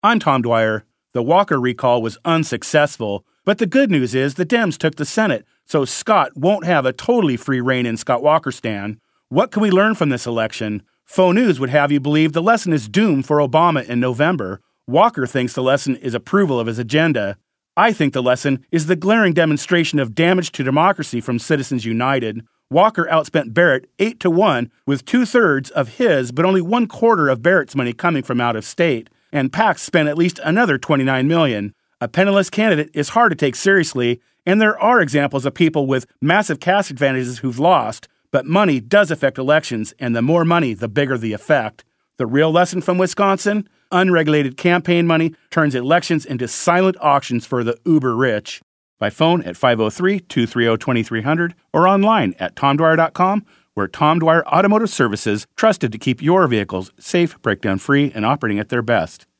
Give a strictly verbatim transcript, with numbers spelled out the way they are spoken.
I'm Tom Dwyer. The Walker recall was unsuccessful, but the good news is the Dems took the Senate, so Scott won't have a totally free rein in Scott Walkerstan. What can we learn from this election? Faux News would have you believe the lesson is doomed for Obama in November. Walker thinks the lesson is approval of his agenda. I think the lesson is the glaring demonstration of damage to democracy from Citizens United. Walker outspent Barrett eight to one with two-thirds of his but only one-quarter of Barrett's money coming from out of state. And PAC spent at least another twenty-nine million dollars. A penniless candidate is hard to take seriously, and there are examples of people with massive cash advantages who've lost, but money does affect elections, and the more money, the bigger the effect. The real lesson from Wisconsin? Unregulated campaign money turns elections into silent auctions for the uber-rich. By phone at five oh three, two three oh, two three hundred or online at tom dwyer dot com, where Tom Dwyer Automotive Services trusted to keep your vehicles safe, breakdown-free, and operating at their best.